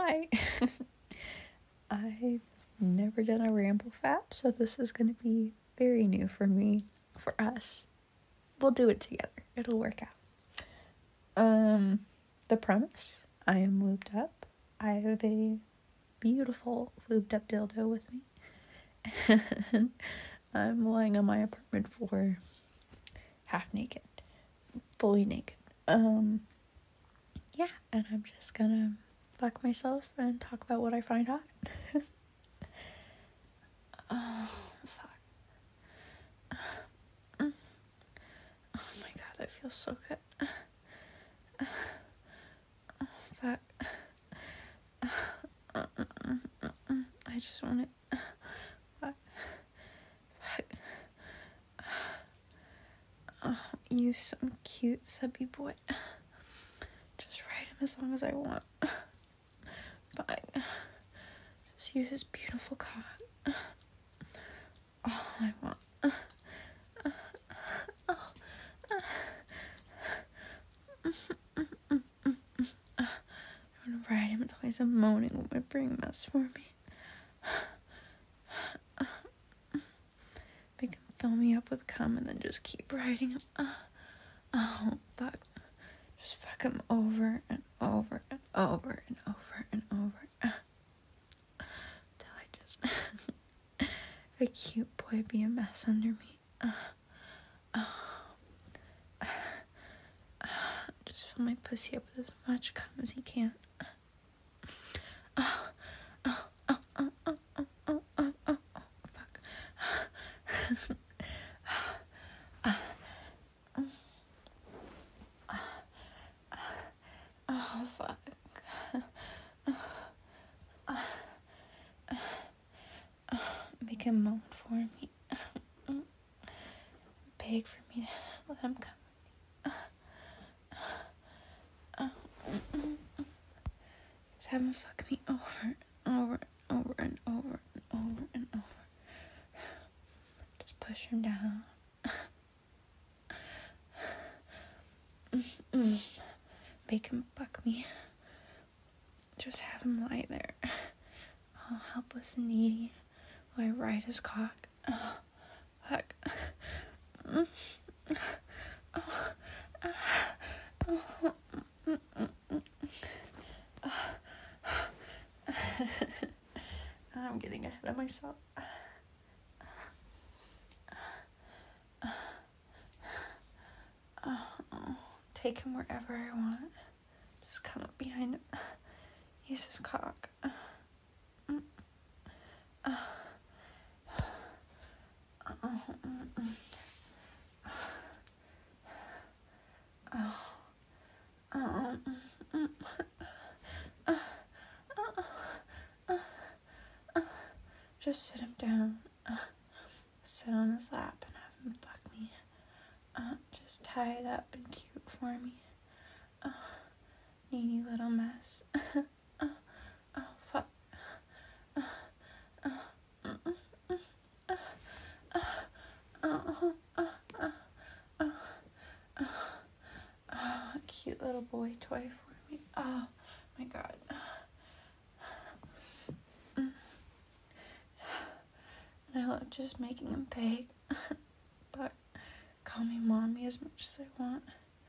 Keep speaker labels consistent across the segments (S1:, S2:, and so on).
S1: Hi. I've never done a ramble fap, so this is going to be very new for me, for us. We'll do it together. It'll work out. The premise, I am lubed up. I have a beautiful lubed up dildo with me. And I'm lying on my apartment floor, half naked, fully naked. Yeah, and I'm just gonna fuck myself and talk about what I find hot. Oh, fuck. Oh my god, that feels so good. Oh, fuck. I just want it. Fuck. Oh, you some cute subby boy. Just ride him as long as I want. Fine. Just use his beautiful cock. All I want. I'm gonna ride him until he's a moaning whimpering mess for me. Make him fill me up with cum and then just keep riding him. Oh, fuck. Just fuck him over and over and over and over and over. Till I just... a cute boy be a mess under me. Just fill my pussy up with as much cum as he can. Fuck. Oh, fuck. Make him moan for me. Beg for me to let him come. Just have him fuck me over and over and over and over and over and over. Just push him down. Make him fuck me. Just have him lie there, all helpless and needy, while I ride his cock. Oh, fuck. I'm getting ahead of myself. Take him wherever I want. Just come up behind him. Use his cock. Just sit him down. Sit on his lap and have him fuck me. Just tie it up and cute for me. Needy little mess. Oh, fuck. Cute little boy toy for me. Oh my god. And I love just making him beg. But call me mommy as much as I want.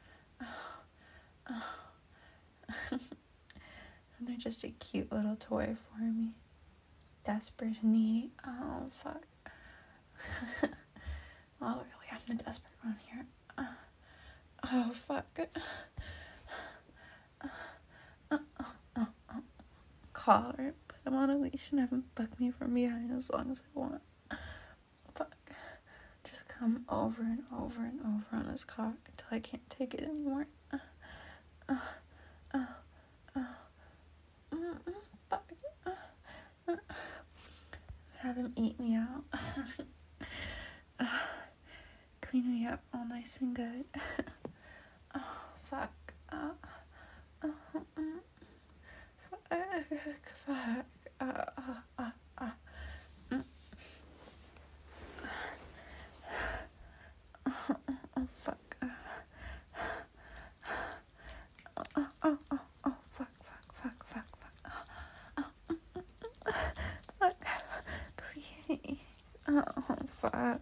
S1: And they're just a cute little toy for me. Desperate and needy. Oh, fuck. Oh, really, I'm the desperate one here. Oh, fuck. Collar, put him on a leash and have him fuck me from behind as long as I want. Fuck. Just come over and over and over on his cock until I can't take it anymore. Fuck. Have him eat me out. Clean me up all nice and good. Oh, fuck. Fuck. Oh, fuck. Oh, fuck. fuck.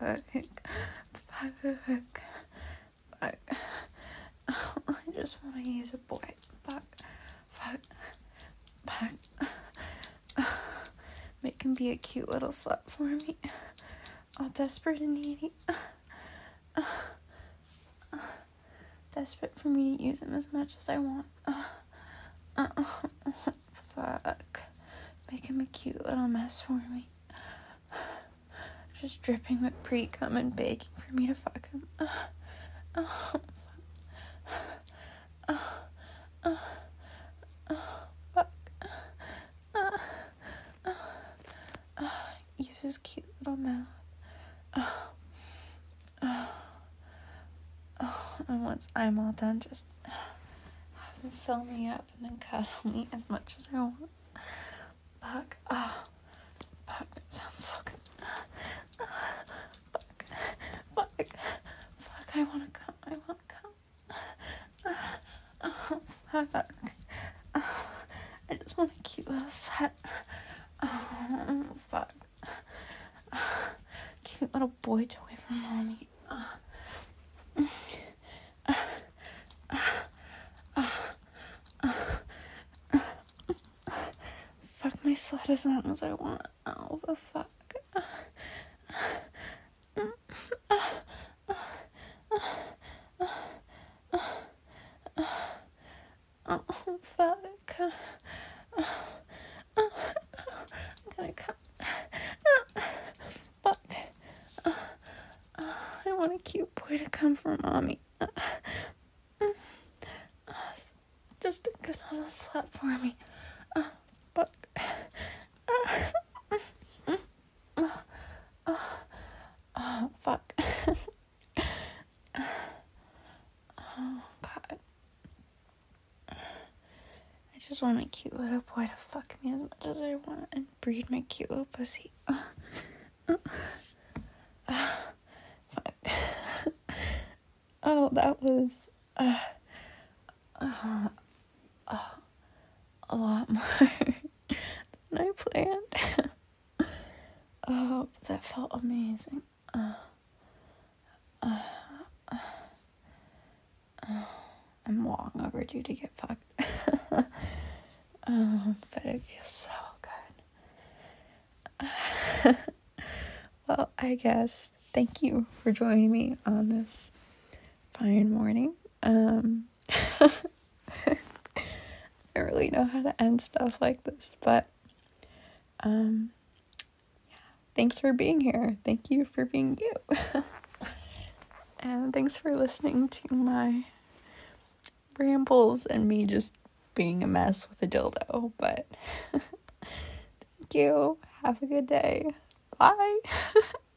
S1: I just want to use a boy. Fuck. Make him be a cute little slut for me. All desperate and needy. Desperate for me to use him as much as I want. Fuck. Make him a cute little mess for me. Just dripping with pre-cum and begging for me to fuck him. Fuck. Use his cute little mouth. And once I'm all done, just have him fill me up and then cuddle me as much as I want. Fuck. Fuck, that sounds so good. Fuck, I wanna come. Fuck. I just want a cute little set. Fuck. Cute little boy toy from mommy. Fuck my slut as long as I want. Oh, the fuck. Oh, fuck. I'm gonna come. Fuck. I want a cute boy to come from mommy. Just a good little slut for me. Fuck. Oh, fuck. Oh, God. I just want my cute little boy to fuck me as much as I want and breed my cute little pussy. Fuck. Oh, that was a lot more than I planned. Oh, but that felt amazing. I'm long overdue to get fucked. But it feels so good. Well, I guess thank you for joining me on this fine morning. I don't really know how to end stuff like this, but yeah, thanks for being here. Thank you for being you. And thanks for listening to my rambles and me just being a mess with a dildo. But thank you. Have a good day. Bye.